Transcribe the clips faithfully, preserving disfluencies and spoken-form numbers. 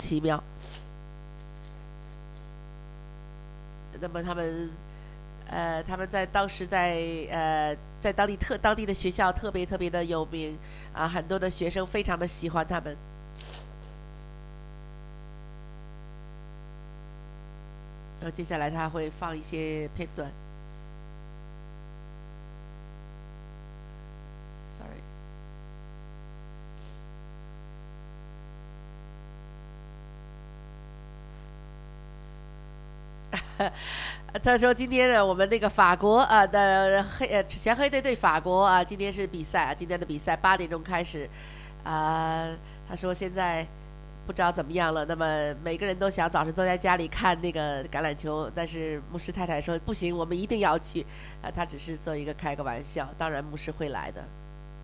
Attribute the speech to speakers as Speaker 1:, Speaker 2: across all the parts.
Speaker 1: 奇妙。那么他们，呃，他们在当时在呃在当地特当地的学校特别特别的有名啊，很多的学生非常的喜欢他们。然后接下来他会放一些片段。Sorry。他说今天呢，我们那个法国啊的黑呃全黑队对法国啊，今天是比赛啊，今天的比赛八点钟开始啊。他说现在不知道怎么样了，那么每个人都想早上都在家里看那个橄榄球，但是牧师太太说不行，我们一定要去啊。他只是做一个开个玩笑，当然牧师会来的。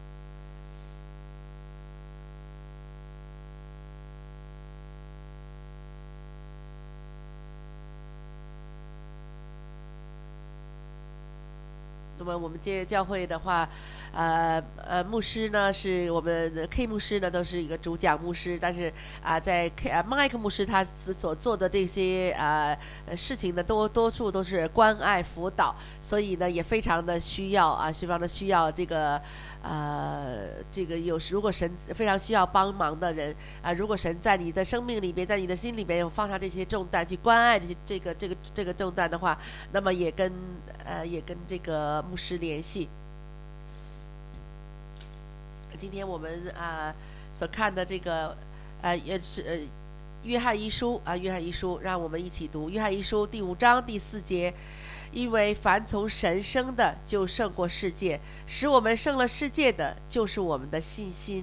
Speaker 1: 那么我们这教会的话，呃呃，牧师呢是我们的 K 牧师呢都是一个主讲牧师，但是啊、在 K 啊 Mike 牧师他所做的这些啊、呃、事情呢，多多数都是关爱辅导，所以呢也非常的需要啊，非常的需要这个呃这个有时如果神非常需要帮忙的人啊、如果神在你的生命里边，在你的心里边有放上这些重担，去关爱这些这个这个这个重担的话，那么也跟呃也跟这个牧师联系。今天我们啊、所看的这个呃也是呃约翰一书啊，约翰一书，让我们一起读约翰一书第五章第四节。因为凡从神生的，就胜过世界；使我们胜了世界的，就是我们的信心。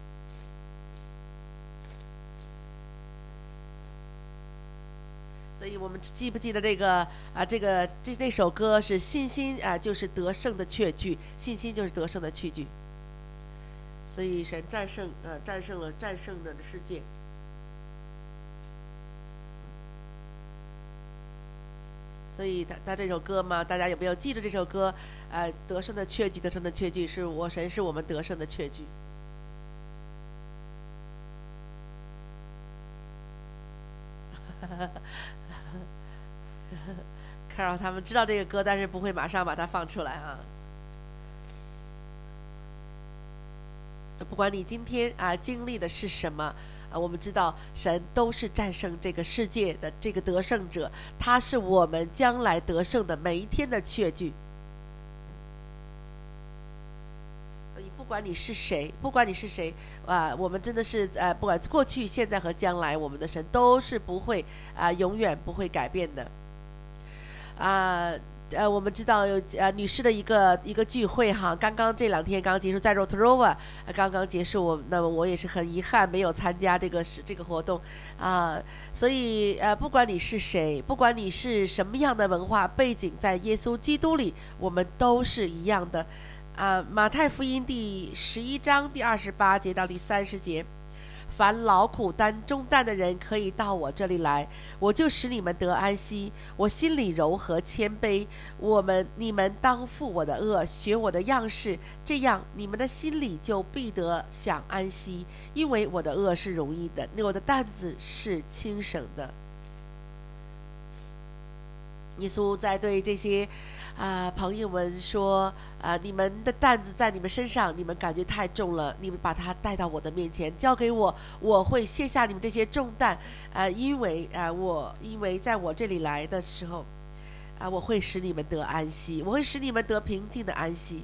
Speaker 1: 所以我们记不记得这个啊？这个这这首歌是信心啊，就是得胜的确据，信心就是得胜的确据。所以神战胜呃战胜了战胜了世界。所以他他这首歌嘛，大家有没有记住这首歌？呃，得胜的确据，得胜的确据是我神是我们得胜的确据。Carol 他们知道这个歌，但是不会马上把它放出来啊。不管你今天啊经历的是什么啊，我们知道神都是战胜这个世界的这个得胜者，他是我们将来得胜的每一天的确据。不管你是谁，不管你是谁啊，我们真的是呃，不管过去、现在和将来，我们的神都是不会啊，永远不会改变的啊。呃，我们知道有呃女士的一个一个聚会哈，刚刚这两天刚结束在 Rotorua，呃刚刚结束，我那么我也是很遗憾没有参加这个是这个活动啊。所以呃，不管你是谁，不管你是什么样的文化背景，在耶稣基督里，我们都是一样的。啊，马太福音第十一章第二十八节到第三十节，凡劳苦担重担的人，可以到我这里来，我就使你们得安息。我心里柔和谦卑，我们你们当负我的恶，学我的样式，这样你们的心里就必得享安息。因为我的恶是容易的，我的担子是轻省的。耶稣在对这些啊、呃、朋友们说啊、呃，你们的担子在你们身上，你们感觉太重了，你们把它带到我的面前，交给我，我会卸下你们这些重担啊、呃，因为啊、呃、我因为在我这里来的时候啊、呃，我会使你们得安息，我会使你们得平静的安息。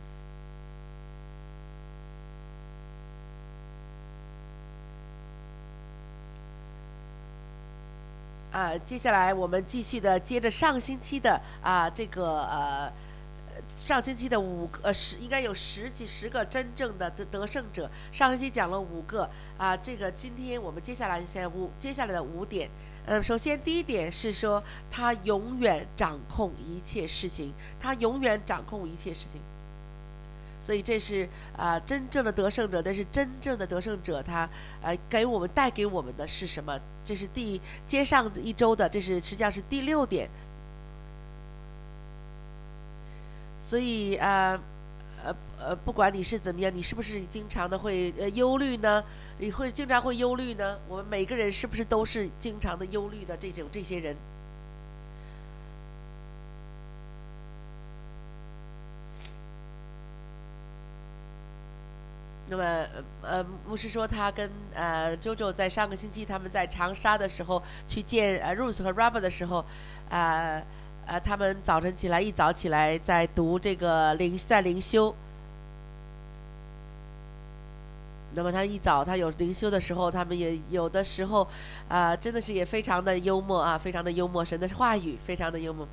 Speaker 1: 啊，接下来我们继续的接着上星期的啊这个呃上星期的五个呃十应该有十几十个真正的得得胜者，上星期讲了五个啊，这个今天我们接下来现在五接下来的五点，呃，首先第一点是说他永远掌控一切事情，他永远掌控一切事情。所以这是啊、呃、真正的得胜者，这是真正的得胜者，他呃给我们带给我们的是什么？这是第接上一周的，这是实际上是第六点。所以啊呃呃，不管你是怎么样，你是不是经常的会呃忧虑呢？你会经常会忧虑呢？我们每个人是不是都是经常的忧虑的这种这些人？那么呃，牧师说他跟呃周周在上个星期他们在长沙的时候去见呃 Ruth 和 Robert 的时候，啊、呃、呃，他们早晨起来一早起来在读这个灵在灵修。那么他一早他有灵修的时候，他们也有的时候，啊、呃，真的是也非常的幽默啊，非常的幽默，神的话语非常的幽默。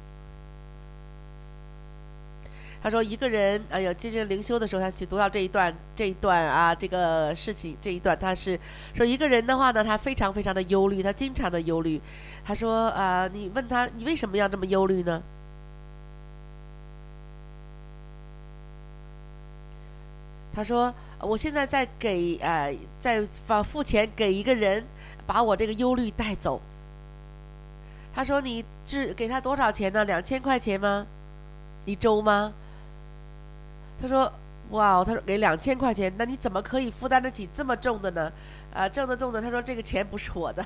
Speaker 1: 他说一个人哎呦，接着灵修的时候，他去读到这一段这一段啊，这个事情这一段，他是说一个人的话呢，他非常非常的忧虑，他经常的忧虑。他说啊、呃，你问他你为什么要这么忧虑呢？他说我现在在给呃在把付钱给一个人，把我这个忧虑带走。他说你是给他多少钱呢？两千块钱吗？一周吗？他说哇，他说给两千块钱，那你怎么可以负担得起这么重的呢？啊、呃，挣得动的。他说这个钱不是我的。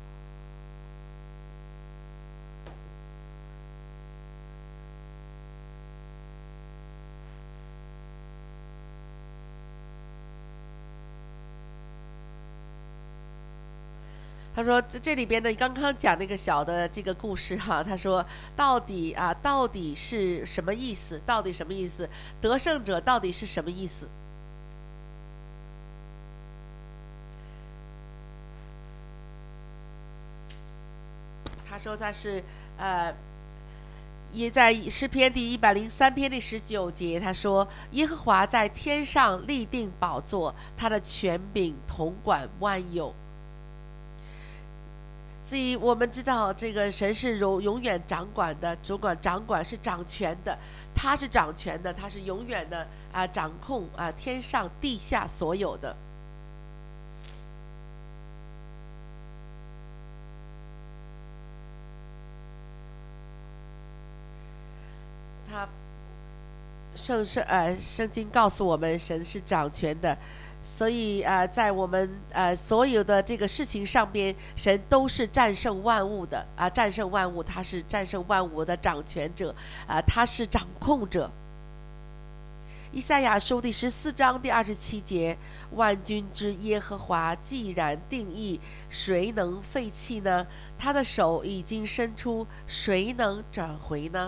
Speaker 1: 他说这这里边呢，刚刚讲那个小的这个故事哈，他说到底啊，到底是什么意思？到底什么意思？得胜者到底是什么意思？他说他是呃，也在诗篇第一百零三篇第十九节，他说耶和华在天上立定宝座，他的权柄统管万有。所以我们知道，这个神是永永远掌管的，主管掌管是掌权的，他是掌权的，他是永远的啊掌控啊天上地下所有的。他圣圣呃圣经告诉我们，神是掌权的。所以啊、呃，在我们呃所有的这个事情上边，神都是战胜万物的啊、呃，战胜万物，他是战胜万物的掌权者啊、呃，他是掌控者。以赛亚书第十四章第二十七节：万军之耶和华既然定义，谁能废弃呢？他的手已经伸出，谁能转回呢？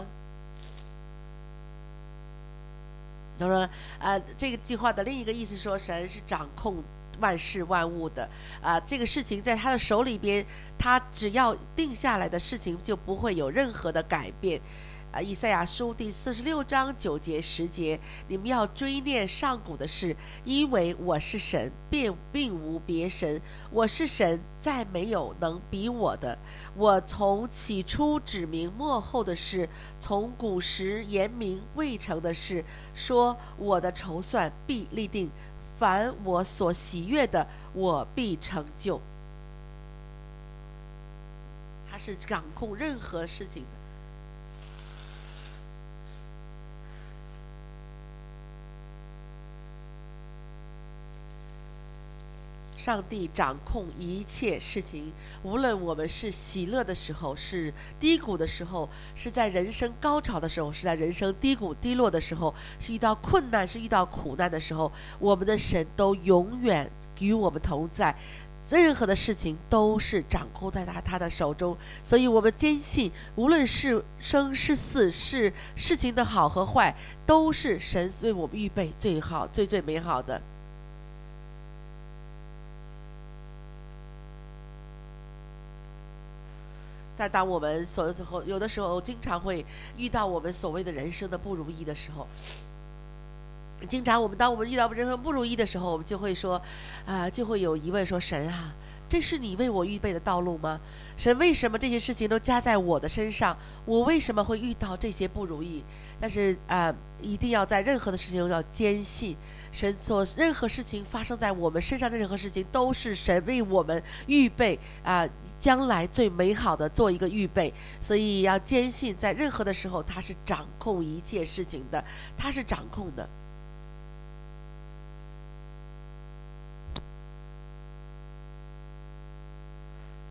Speaker 1: 他说，呃，这个计划的另一个意思说，神是掌控万事万物的啊、呃，这个事情在他的手里边，他只要定下来的事情就不会有任何的改变。啊，以赛亚书第四十六章九节十节，你们要追念上古的事，因为我是神，并并无别神，我是神，再没有能比我的。我从起初指明末后的事，从古时言明未成的事，说我的筹算必立定，凡我所喜悦的，我必成就。他是掌控任何事情的。上帝掌控一切事情，无论我们是喜乐的时候，是低谷的时候，是在人生高潮的时候，是在人生低谷低落的时候，是遇到困难，是遇到苦难的时候，我们的神都永远与我们同在，任何的事情都是掌控在他他的手中。所以我们坚信，无论是生是死，是事情的好和坏，都是神为我们预备最好最最美好的。但当我们所有的时候经常会遇到我们所谓的人生的不如意的时候，经常我们当我们遇到人生不如意的时候，我们就会说啊、呃，就会有疑问说，神啊，这是你为我预备的道路吗？神，为什么这些事情都加在我的身上？我为什么会遇到这些不如意？但是啊、呃，一定要在任何的事情中要坚信，神所任何事情发生在我们身上的任何事情，都是神为我们预备啊、呃，将来最美好的做一个预备。所以要坚信，在任何的时候，他是掌控一切事情的，他是掌控的。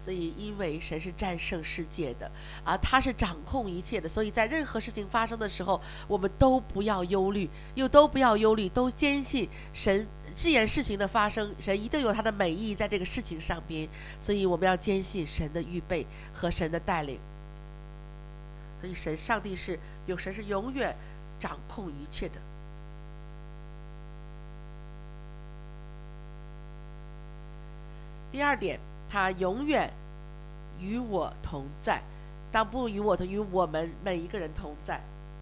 Speaker 1: 所以因为神是战胜世界的啊，他是掌控一切的，所以在任何事情发生的时候，我们都不要忧虑，又都不要忧虑，都坚信神这件事情的发生，神一定有他的美意在这个事情上边，所以我们要坚信神的预备和神的带领。所以神上帝是有神是永远掌控一切的。第二点，他永远与我同在，当不与我同，与我们每一个人同在。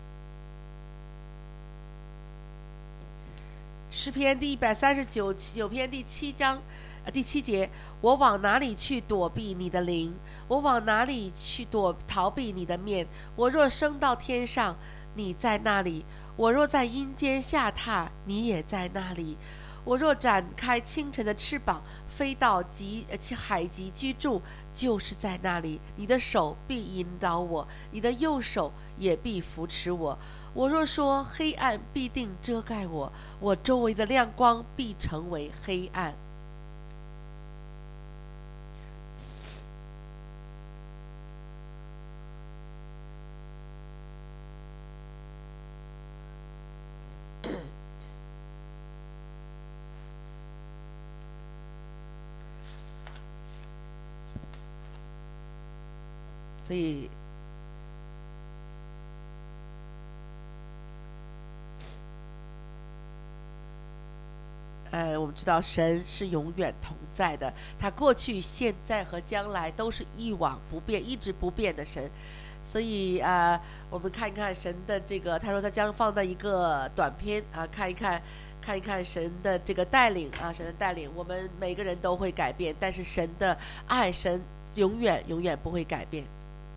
Speaker 1: 诗篇第一百三十九九篇第七章，呃第七节，我往哪里去躲避你的灵？我往哪里去躲逃避你的面？我若升到天上，你在那里；我若在阴间下榻，你也在那里。我若展开清晨的翅膀，飞到极海极居住，就是在那里。你的手必引导我，你的右手也必扶持我。我若说黑暗必定遮盖我，我周围的亮光必成为黑暗。所以呃，我们知道神是永远同在的，他过去现在和将来都是一往不变，一直不变的神。所以啊、呃，我们看一看神的这个，他说他将放在一个短片啊，看一看看一看神的这个带领啊，神的带领，我们每个人都会改变，但是神的爱，神永远永远不会改变。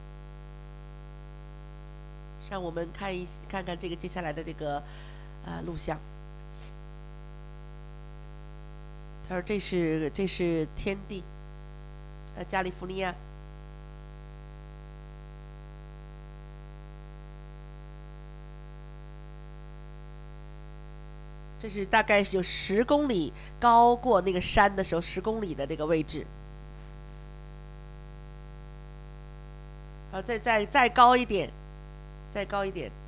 Speaker 1: 让我们看一看看这个接下来的这个呃录像。他说这是这是天地，呃加利福尼亚。这是大概有十公里高过那个山的时候，十公里的这个位置。好，再再再高一点。再高一点，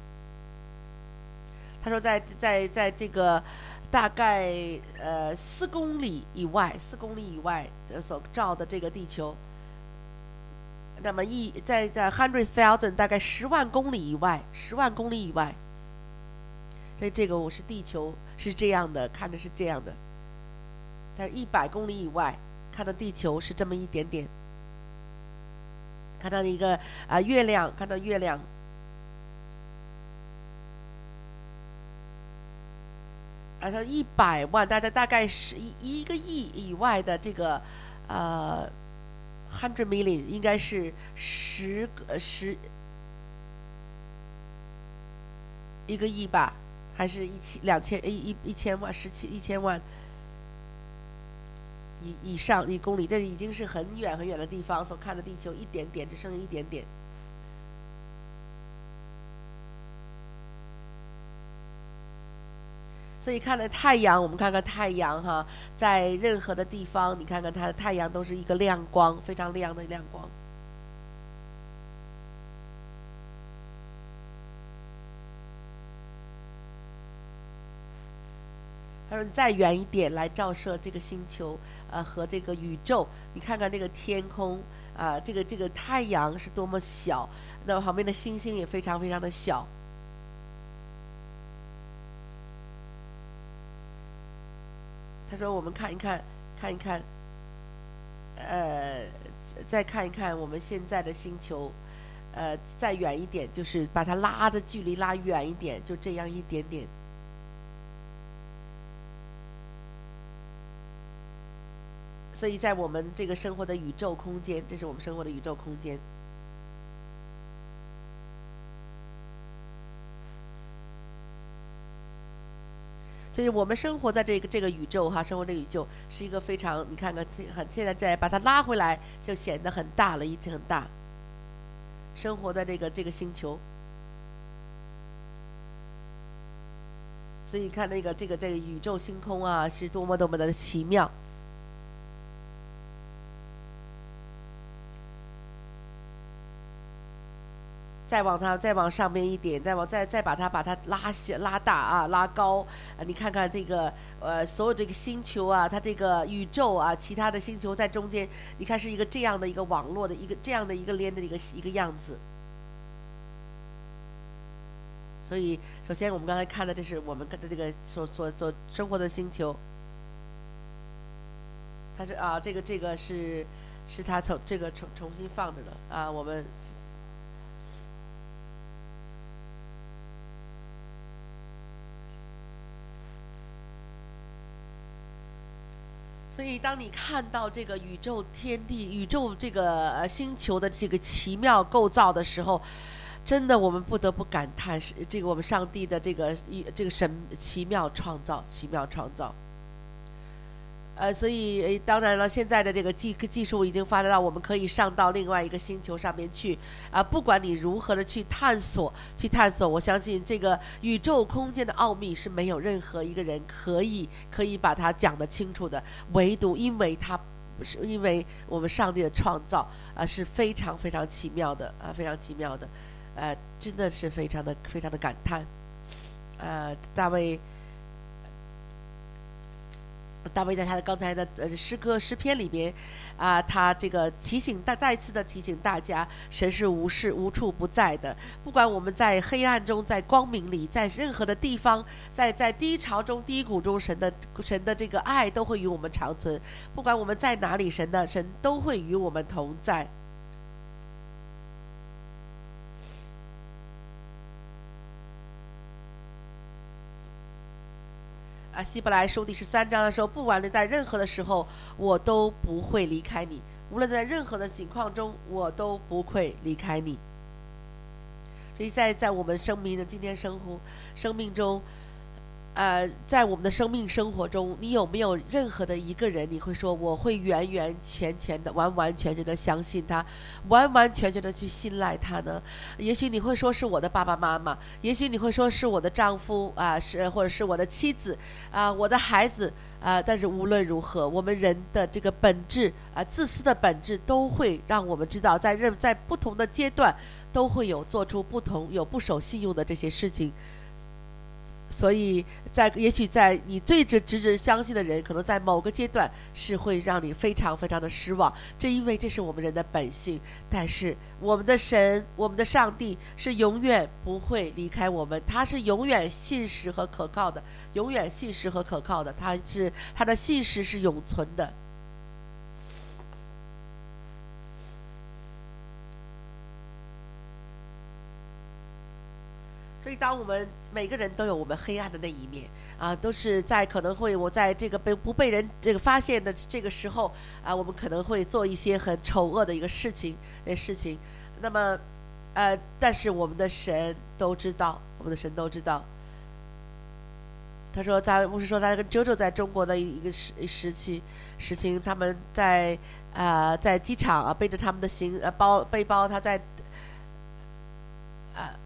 Speaker 1: 他说在在在这个大概呃四公里以外，四公里以外所照的这个地球，那么一在在 hundred thousand 大概十万公里以外，十万公里以外，所以这个我是地球是这样的，看着是这样的，但是一百公里以外看到地球是这么一点点，看到一个啊、呃、月亮，看到月亮。啊，说一百万，大概大概是一一个亿以外的这个，呃 ，hundred million 应该是十个十一个亿吧，还是一千两千一一一千万十七一千万以以上一公里，这已经是很远很远的地方所看的地球一点点，只剩下一点点。所以看了太阳，我们看看太阳哈，在任何的地方，你看看它的太阳都是一个亮光，非常亮的亮光。他说：“再远一点来照射这个星球，呃，和这个宇宙，你看看这个天空啊、呃，这个这个太阳是多么小，那么旁边的星星也非常非常的小。”他说：“我们看一看，看一看，呃，再看一看我们现在的星球，呃，再远一点，就是把它拉的距离拉远一点，就这样一点点。所以在我们这个生活的宇宙空间，这是我们生活的宇宙空间。”所以我们生活在这个这个宇宙哈，生活这个宇宙是一个非常，你看看很现在再把它拉回来，就显得很大了，一直很大。生活在这个这个星球，所以你看那个这个这个宇宙星空啊，是多么多么的奇妙。 再往它再往上面一点，再往再再把它把它拉小拉大啊，拉高啊！你看看这个呃，所有这个星球啊，它这个宇宙啊，其他的星球在中间，你看是一个这样的一个网络的一个这样的一个连的一个一个样子。所以，首先我们刚才看的，这是我们的这个所所所生活的星球。它是啊，这个这个是是它从这个重重新放着的啊，我们。所以，当你看到这个宇宙天地、宇宙这个呃星球的这个奇妙构造的时候，真的我们不得不感叹，是这个我们上帝的这个一这个神奇妙创造，奇妙创造。呃，所以当然了，现在的这个技技术已经发展到我们可以上到另外一个星球上面去啊、呃！不管你如何的去探索，去探索，我相信这个宇宙空间的奥秘是没有任何一个人可以可以把它讲得清楚的，唯独因为它是因为我们上帝的创造啊、呃、是非常非常奇妙的啊、呃，非常奇妙的，呃，真的是非常的非常的感叹，呃，大卫。大卫在他的刚才的呃诗歌诗篇里边，啊、呃，他这个提醒大再次的提醒大家，神是无事无处不在的。不管我们在黑暗中，在光明里，在任何的地方，在在低潮中、低谷中，神的神的这个爱都会与我们长存。不管我们在哪里，神的神都会与我们同在。啊，希伯来书第十三章的时候，不管你在任何的时候，我都不会离开你；无论在任何的情况中，我都不会离开你。所以在在我们生命的今天生活生命中，呃，在我们的生命生活中，你有没有任何的一个人，你会说我会完完全全的、完完全全的相信他，完完全全的去信赖他呢？也许你会说是我的爸爸妈妈，也许你会说是我的丈夫啊、呃，是或者是我的妻子啊、呃，我的孩子啊、呃。但是无论如何，我们人的这个本质啊、呃，自私的本质，都会让我们知道，在任在不同的阶段，都会有做出不同、有不守信用的这些事情。所以在也许在你最直直直相信的人，可能在某个阶段是会让你非常非常的失望，这因为这是我们人的本性。但是我们的神，我们的上帝是永远不会离开我们，他是永远信实和可靠的，永远信实和可靠的，他是他的信实是永存的。所以当我们每个人都有我们黑暗的那一面啊，都是在可能会我在这个被不被人这个发现的这个时候啊，我们可能会做一些很丑恶的一个事情的事情。那么呃，但是我们的神都知道，我们的神都知道。他说在牧师说他跟周周在中国的一个时时期事情，他们在啊、呃、在机场啊背着他们的行呃包背包，他在啊。呃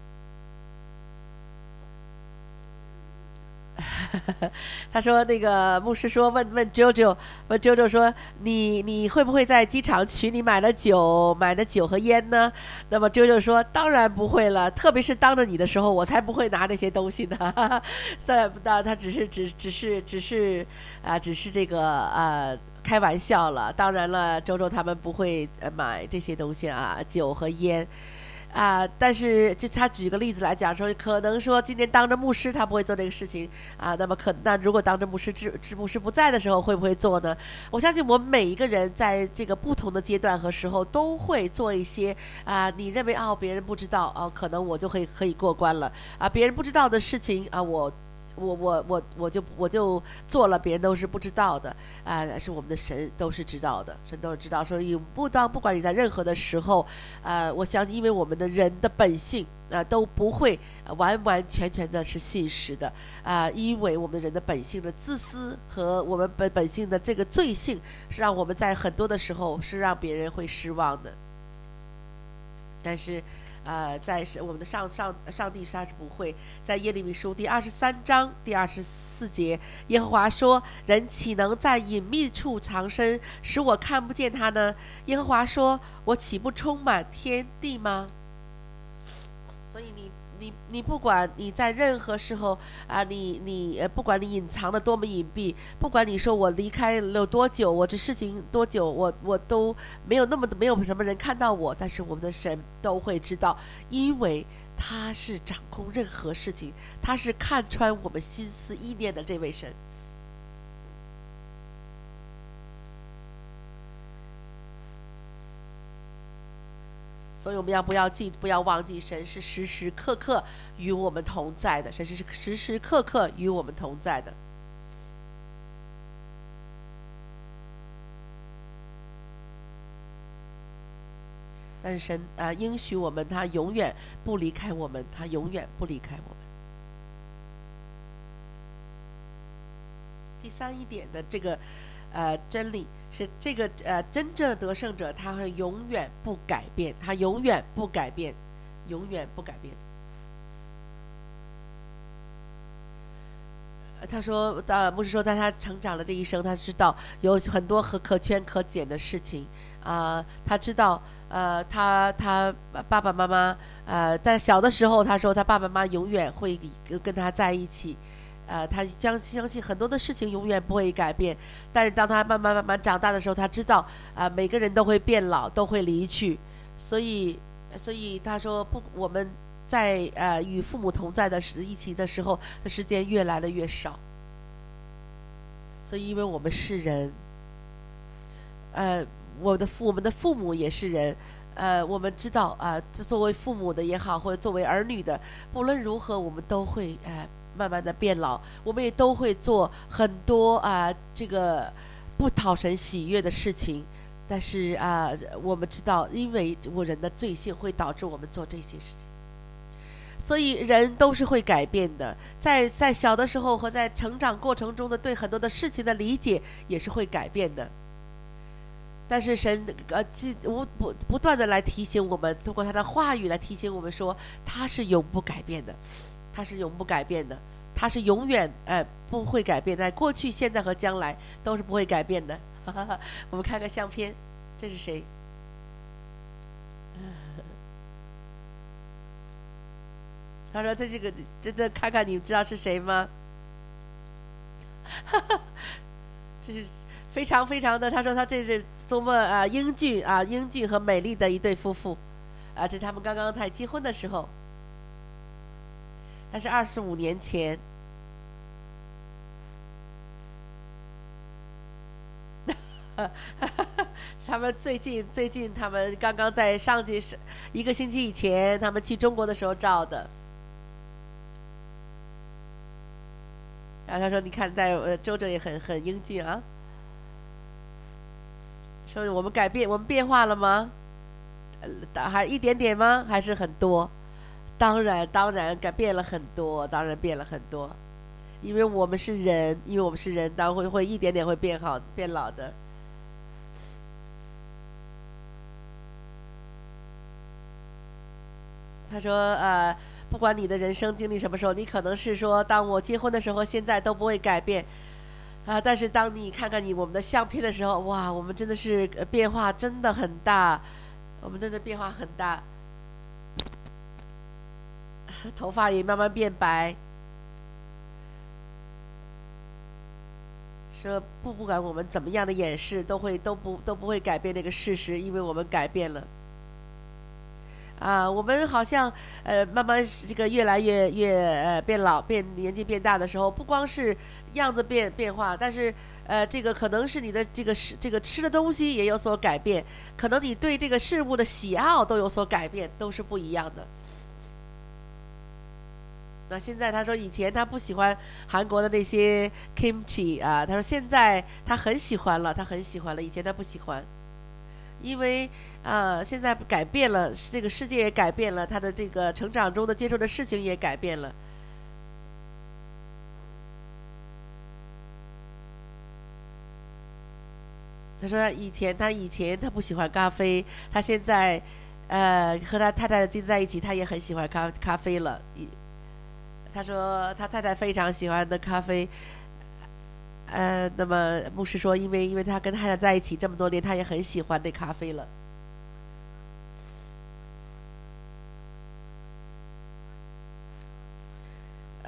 Speaker 1: 他说那个牧师说问问 JoJo 问 JoJo 说你你会不会在机场取你买的酒买的酒和烟呢？那么 JoJo 说当然不会了，特别是当着你的时候，我才不会拿这些东西呢。但他他只是只只是只是啊、呃、只是这个呃开玩笑了。当然了，周周他们不会买这些东西啊，酒和烟。啊、呃，但是就他举个例子来讲说，可能说今天当着牧师他不会做这个事情啊、呃，那么可那如果当着牧师知知牧师不在的时候会不会做呢？我相信我们每一个人在这个不同的阶段和时候都会做一些啊、呃，你认为哦别人不知道哦、呃，可能我就可以可以过关了啊、呃，别人不知道的事情啊、呃、我。我我我我就我就做了，别人都是不知道的啊、呃，是我们的神都是知道的，神都是知道。所以不当不管你在任何的时候，呃，我相信，因为我们的人的本性啊、呃、都不会、呃、完完全全的是信实的啊、呃，因为我们人的本性的自私和我们本本性的这个罪性，是让我们在很多的时候是让别人会失望的，但是。呃，在我们的上上上帝他是不会。在耶利米书第二十三章第二十四节，耶和华说：“人岂能在隐秘处藏身，使我看不见他呢？”耶和华说：“我岂不充满天地吗？” 所以你你你不管你在任何时候啊，你你呃，不管你隐藏的多么隐蔽，不管你说我离开了多久，我这事情多久，我我都没有那么没有什么人看到我，但是我们的神都会知道，因为他是掌控任何事情，他是看穿我们心思意念的这位神。所以我们要不要记，不要忘记，神是时时刻刻与我们同在的，神是时时刻刻与我们同在的。但是神啊、呃，应许我们，他永远不离开我们，他永远不离开我们。第三一点的这个呃真理是这个呃真正的得胜者，他会永远不改变，他永远不改变，永远不改变。他说，呃，牧师说，在他成长的这一生，他知道有很多可可圈可点的事情啊、呃。他知道，呃，他他爸爸妈妈，呃，在小的时候，他说他爸爸妈妈永远会跟他在一起。呃，他相相信很多的事情永远不会改变，但是当他慢慢慢慢长大的时候，他知道啊、呃，每个人都会变老，都会离去，所以，所以他说不，我们在呃与父母同在的时一起的时候的时间越来的越少，所以因为我们是人，呃，我的父我们的父母也是人。呃，我们知道啊、呃，作为父母的也好，或者作为儿女的，不论如何，我们都会呃慢慢的变老，我们也都会做很多啊、呃、这个不讨神喜悦的事情。但是啊、呃，我们知道，因为我人的罪性会导致我们做这些事情，所以人都是会改变的。在在小的时候和在成长过程中的对很多的事情的理解也是会改变的。但是神呃无不不断的来提醒我们，通过他的话语来提醒我们说，他是永不改变的，他是永不改变的，他是永远呃不会改变，在过去、现在和将来都是不会改变的。我们看个相片，这是谁？他说：“这这个这这看看，你知道是谁吗？”这是。非常非常的，他说他这是多么啊英俊啊英俊和美丽的一对夫妇，啊，这是他们刚刚才结婚的时候，那是二十五年前。他们最近最近他们刚刚在上季是一个星期以前，他们去中国的时候照的。然后他说：“你看在，在呃周周也很很英俊啊。”说我们改变，我们变化了吗？呃，还一点点吗？还是很多？当然，当然改变了很多，当然变了很多。因为我们是人，因为我们是人，当然会会一点点会变好、变老的。他说：“呃，不管你的人生经历什么时候，你可能是说，当我结婚的时候，现在都不会改变。”啊！但是当你看看你我们的相片的时候，哇，我们真的是变化真的很大，我们真的变化很大，头发也慢慢变白。说不不管我们怎么样的掩饰，都会都不都不会改变这个事实，因为我们改变了。啊，我们好像呃慢慢这个越来越越呃变老变年纪变大的时候，不光是样子变变化，但是呃这个可能是你的这个是这个吃的东西也有所改变，可能你对这个事物的喜好都有所改变，都是不一样的。那现在他说以前他不喜欢韩国的那些 kimchi 啊，他说现在他很喜欢了，他很喜欢了，以前他不喜欢。因为啊、呃，现在改变了，这个世界也改变了，他的这个成长中的接受的事情也改变了。他说以前他以前他不喜欢咖啡，他现在呃和他太太经在一起，他也很喜欢咖咖啡了。他说他太太非常喜欢的咖啡。呃，那么牧师说，因为因为他跟太太在一起这么多年，他也很喜欢这咖啡了。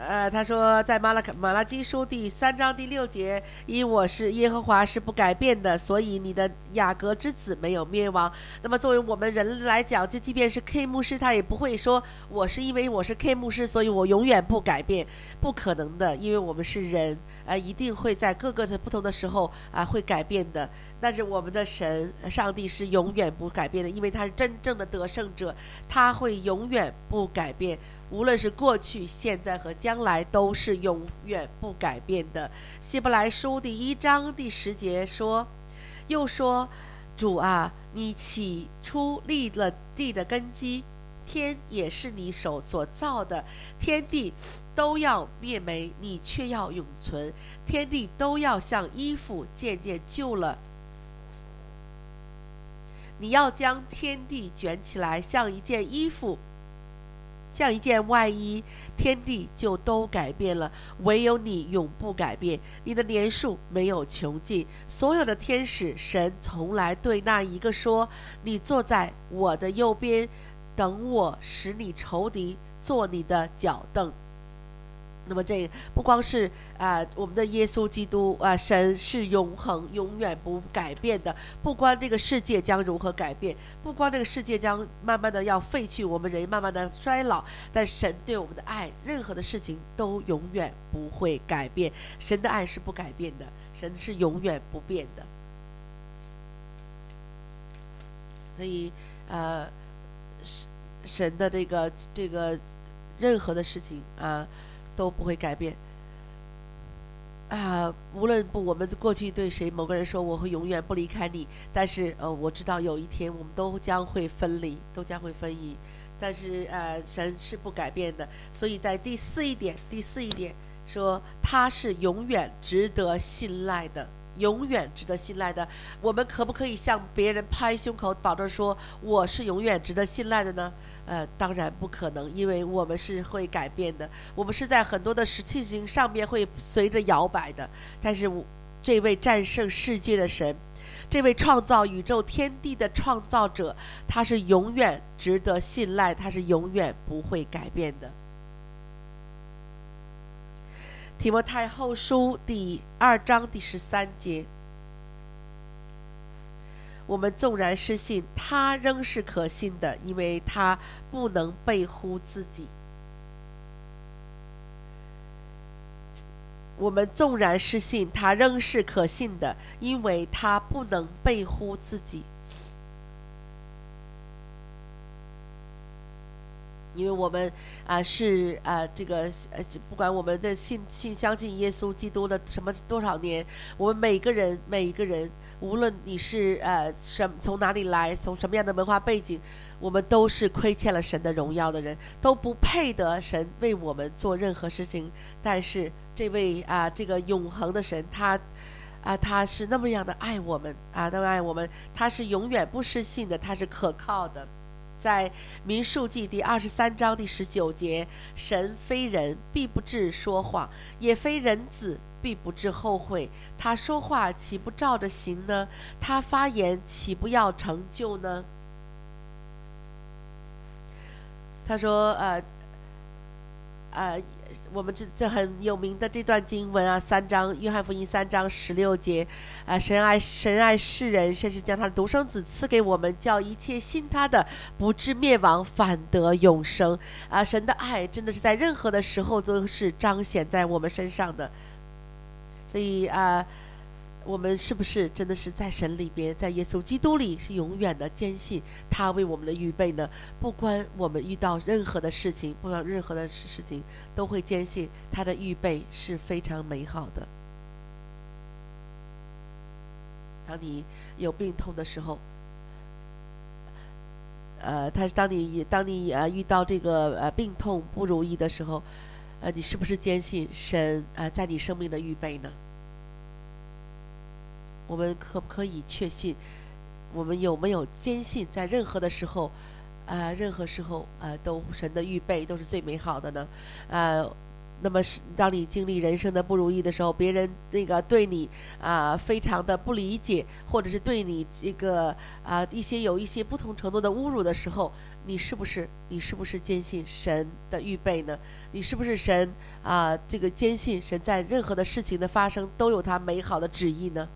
Speaker 1: 呃，他说在马拉马拉基书第三章第六节，因我是耶和华是不改变的，所以你的雅各之子没有灭亡。那么作为我们人来讲，就即便是 K 牧师，他也不会说我是因为我是 K 牧师，所以我永远不改变，不可能的，因为我们是人，呃，一定会在各个不同的时候啊、呃、会改变的。但是我们的神上帝是永远不改变的，因为他是真正的得胜者，他会永远不改变，无论是过去、现在和将来都是永远不改变的。希伯来书第一章第十节说，又说，主啊，你起初立了地的根基，天也是你手所造的，天地都要灭没，你却要永存，天地都要像衣服渐渐旧了，你要将天地卷起来，像一件衣服，像一件外衣，天地就都改变了，唯有你永不改变，你的年数没有穷尽。所有的天使，神从来对那一个说，你坐在我的右边，等我使你仇敌做你的脚凳。那么这不光是啊、呃，我们的耶稣基督啊、呃，神是永恒、永远不改变的。不管这个世界将如何改变，不光这个世界将慢慢的要废去，我们人慢慢的衰老，但神对我们的爱，任何的事情都永远不会改变。神的爱是不改变的，神是永远不变的。所以，呃，神的这个这个任何的事情啊。呃都不会改变啊！无论不，我们过去对谁某个人说我会永远不离开你，但是呃，我知道有一天我们都将会分离，都将会分离。但是呃，神是不改变的，所以在第四一点，第四一点说他是永远值得信赖的。永远值得信赖的，我们可不可以向别人拍胸口保证说我是永远值得信赖的呢？呃，当然不可能，因为我们是会改变的，我们是在很多的事情上面会随着摇摆的。但是这位战胜世界的神，这位创造宇宙天地的创造者，他是永远值得信赖，他是永远不会改变的。提摩太后书第二章第十三节，我们纵然失信，他仍是可信的，因为他不能背乎自己。我们纵然失信，他仍是可信的，因为他不能背乎自己。因为我们啊、呃、是啊、呃、这个呃不管我们的信信相信耶稣基督的什么多少年，我们每个人每一个人，无论你是呃什从哪里来，从什么样的文化背景，我们都是亏欠了神的荣耀的人，都不配得神为我们做任何事情。但是这位啊、呃、这个永恒的神，他啊，他是那么样的爱我们啊，那么爱我们，他是永远不失信的，他是可靠的。在民数记第二十三章第十九节，神非人，必不至说谎，也非人子，必不至后悔。他说话岂不照着行呢？他发言岂不要成就呢？他说，呃，呃。我们这这很有名的这段经文啊，三章约翰福音三章十六节，啊，神爱神爱世人，甚至将他的独生子赐给我们，叫一切信他的不至灭亡，反得永生。啊，神的爱真的是在任何的时候都是彰显在我们身上的。所以啊，我们是不是真的是在神里边，在耶稣基督里是永远的坚信他为我们的预备呢？不管我们遇到任何的事情，不管任何的事情，都会坚信他的预备是非常美好的。当你有病痛的时候，呃，他当你当你呃遇到这个呃病痛不如意的时候，呃，你是不是坚信神啊、呃、在你生命的预备呢？我们可不可以确信？我们有没有坚信，在任何的时候，啊、呃，任何时候啊、呃，都神的预备都是最美好的呢？呃， 那么是当你经历人生的不如意的时候，别人那个对你啊、非常的不理解，或者是对你这个啊、一些有一些不同程度的侮辱的时候，你是不是你是不是坚信神的预备呢？你是不是神啊、这个坚信神在任何的事情的发生都有他美好的旨意呢？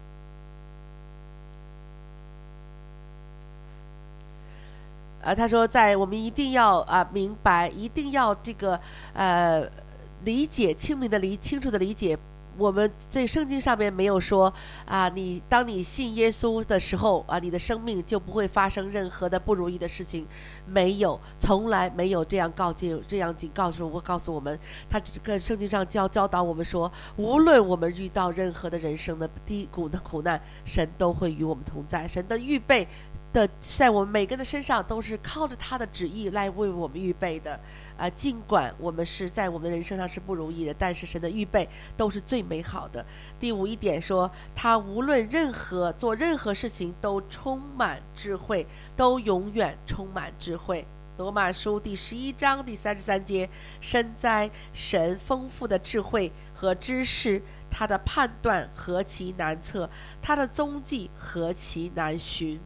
Speaker 1: 啊，他说，在我们一定要啊明白，一定要这个呃理解，清明的理，清楚的理解。我们这圣经上面没有说啊，你当你信耶稣的时候啊，你的生命就不会发生任何的不如意的事情，没有，从来没有这样告诫，这样警告诉我，告诉我们，他只跟圣经上教教导我们说，无论我们遇到任何的人生的低谷的苦难，神都会与我们同在，神的预备的在我们每个人的身上都是靠着他的旨意来为我们预备的啊、尽管我们是在我们的人生上是不如意的，但是神的预备都是最美好的。第五一点说，他无论任何做任何事情都充满智慧，都永远充满智慧。罗马书第十一章第三十三节，深哉神丰富的智慧和知识，他的判断何其难测，他的踪迹何其难寻。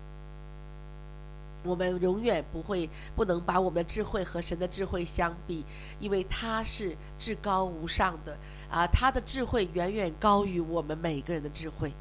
Speaker 1: 我们永远不会不能把我们的智慧和神的智慧相比，因为他是至高无上的啊，他的智慧远远高于我们每个人的智慧。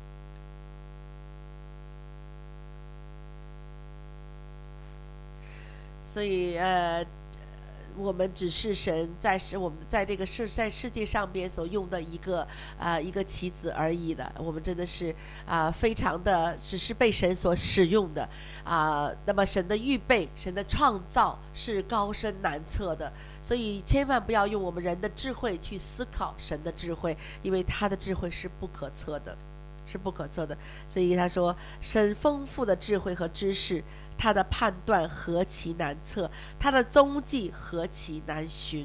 Speaker 1: 所以呃我们只是神在是我们在这个世在世界上边所用的一个啊、呃、一个棋子而已的，我们真的是啊、呃、非常的只是被神所使用的啊、呃。那么神的预备，神的创造是高深难测的，所以千万不要用我们人的智慧去思考神的智慧，因为他的智慧是不可测的，是不可测的。所以他说，神丰富的智慧和知识，他的判断何其难测，他的踪迹何其难寻。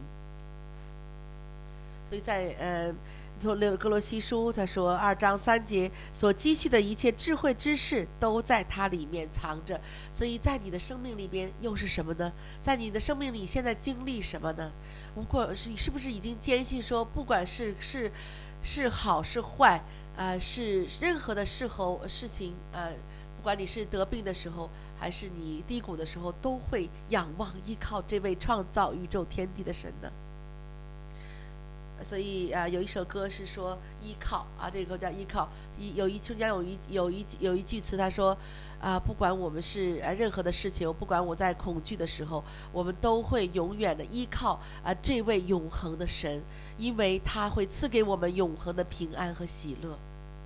Speaker 1: 所以在呃从哥罗西书他说二章三节，所积蓄的一切智慧知识都在它里面藏着。所以在你的生命里边又是什么呢？在你的生命里现在经历什么呢？如果是你是不是已经坚信说，不管是是是好是坏，呃，是任何的事后事情，呃，不管你是得病的时候，还是你低谷的时候，都会仰望依靠这位创造宇宙天地的神的。所以啊、呃，有一首歌是说依靠啊，这个歌叫依靠。一有一中间有一有一有一句词，他说啊、呃，不管我们是呃任何的事情，不管我在恐惧的时候，我们都会永远的依靠啊、呃、这位永恒的神，因为他会赐给我们永恒的平安和喜乐。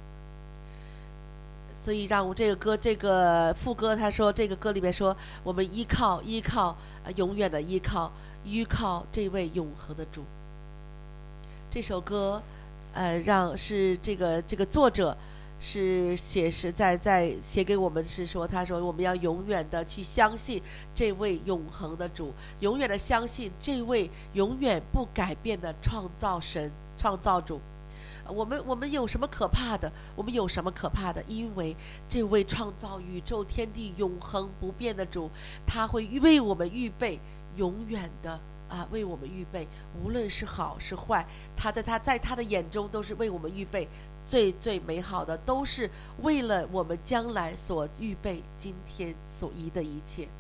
Speaker 1: 所以让我这个歌这个副歌他说，这个歌里面说，我们依靠依靠、呃、永远的依靠依靠这位永恒的主。这首歌呃让是这个这个作者是写是在在写给我们，是说他说我们要永远的去相信这位永恒的主，永远的相信这位永远不改变的创造神创造主。我们我们有什么可怕的？我们有什么可怕的？因为这位创造宇宙天地永恒不变的主，他会为我们预备永远的啊，为我们预备，无论是好是坏，他在他在他的眼中都是为我们预备最最美好的，都是为了我们将来所预备今天所依的一切。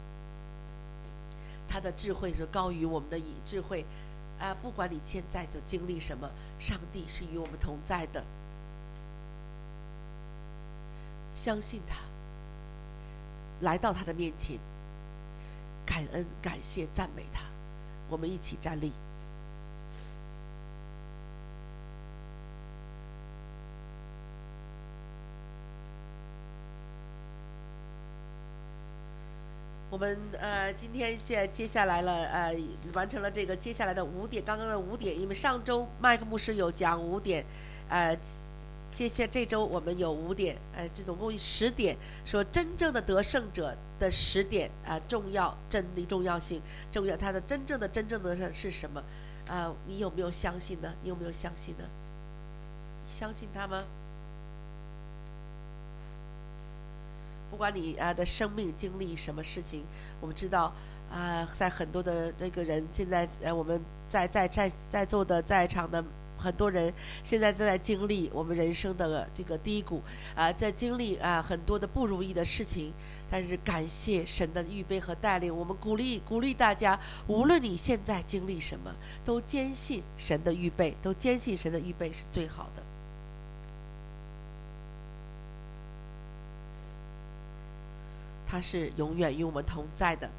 Speaker 1: 他的智慧是高于我们的智慧啊！不管你现在所经历什么，上帝是与我们同在的。相信他，来到他的面前，感恩、感谢、赞美他。我们一起站立。我们呃今天接接下来了呃完成了这个接下来的五点，刚刚的五点，因为上周麦克牧师有讲五点，呃，接下这周我们有五点，呃，这总共十点，说真正的得胜者的十点啊、呃、重要真理重要性重要，它的真正的真正的是什么？啊、呃，你有没有相信呢？你有没有相信呢？相信他吗？不管你啊的生命经历什么事情，我们知道啊，在很多的这个人现在呃我们在在在在座的在场的很多人现在正在经历我们人生的这个低谷啊，在经历啊很多的不如意的事情，但是感谢神的预备和带领，我们鼓励鼓励大家，无论你现在经历什么，都坚信神的预备，都坚信神的预备是最好的。他是永远与我们同在的。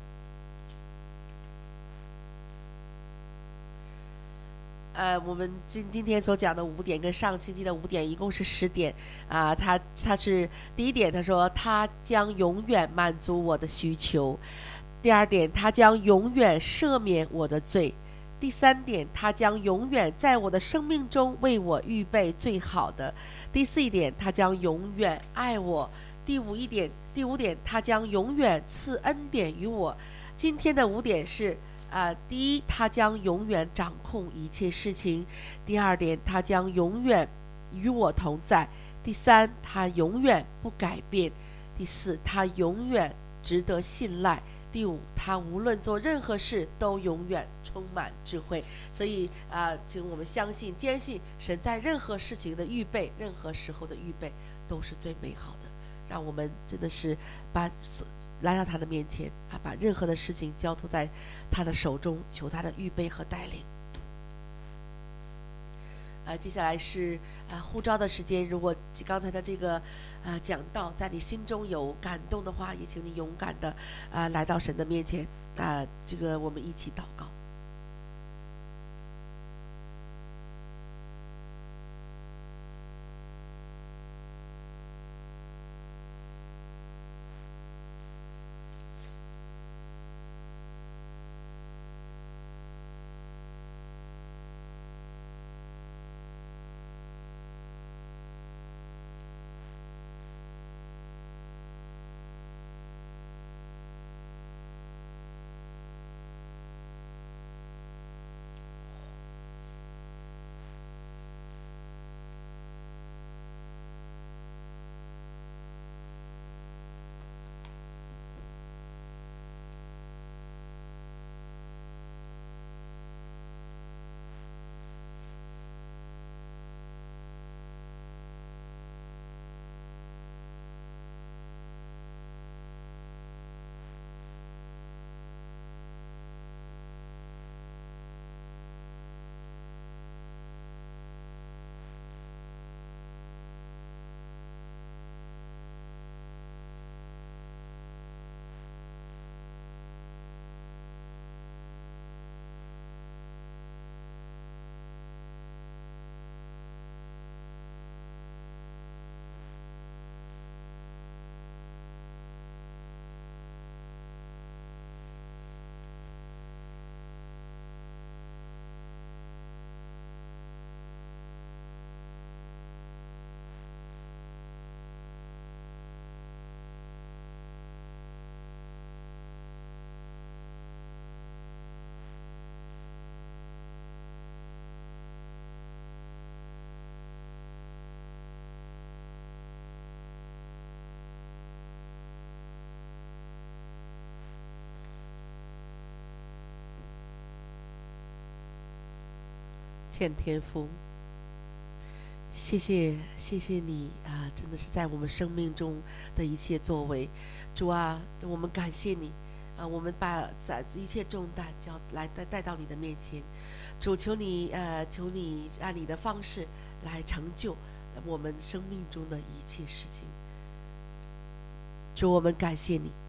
Speaker 1: 呃，我们今今天所讲的五点跟上星期的五点一共是十点啊、呃。他他是第一点，他说他将永远满足我的需求；第二点，他将永远赦免我的罪；第三点，他将永远在我的生命中为我预备最好的；第四一点，他将永远爱我；第五一点。第五点，他将永远赐恩典于我。今天的五点是啊、呃，第一，他将永远掌控一切事情；第二点，他将永远与我同在；第三，他永远不改变；第四，他永远值得信赖；第五，他无论做任何事都永远充满智慧。所以啊、呃，请我们相信、坚信神在任何事情的预备，任何时候的预备都是最美好的。让我们真的是把来到他的面前啊，把任何的事情交托在他的手中，求他的预备和带领。啊，接下来是啊呼召的时间。如果刚才的这个啊讲道在你心中有感动的话，也请你勇敢的啊来到神的面前啊，这个我们一起祷告。欠天父，谢谢谢谢你啊！真的是在我们生命中的一切作为，主啊，我们感谢你啊！我们把在一切重担交来带带到你的面前，主求你呃，求你按你的方式来成就我们生命中的一切事情。主，我们感谢你。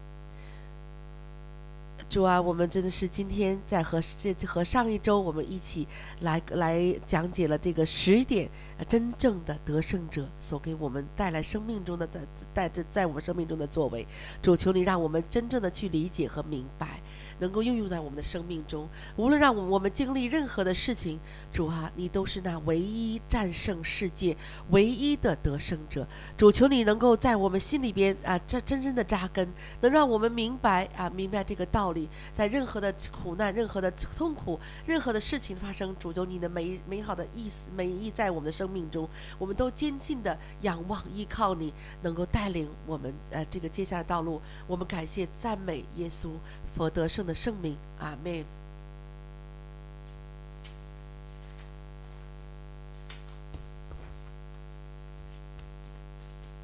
Speaker 1: 主啊，我们真的是今天在和这和上一周我们一起来来讲解了这个十点真正的得胜者所给我们带来生命中的带着在我们生命中的作为。主，求你让我们真正的去理解和明白，能够运用在我们的生命中。无论让我们经历任何的事情，主啊，你都是那唯一战胜世界唯一的得胜者。主，求你能够在我们心里边啊，这真正的扎根，能让我们明白啊，明白这个道理。 里，在任何的苦难、任何的痛苦、任何的事情发生，主求你的美美好的意思美意在我们的生命中，我们都坚信的仰望依靠你，能够带领我们呃这个接下来的道路。我们感谢赞美耶稣佛得胜的圣名，阿们。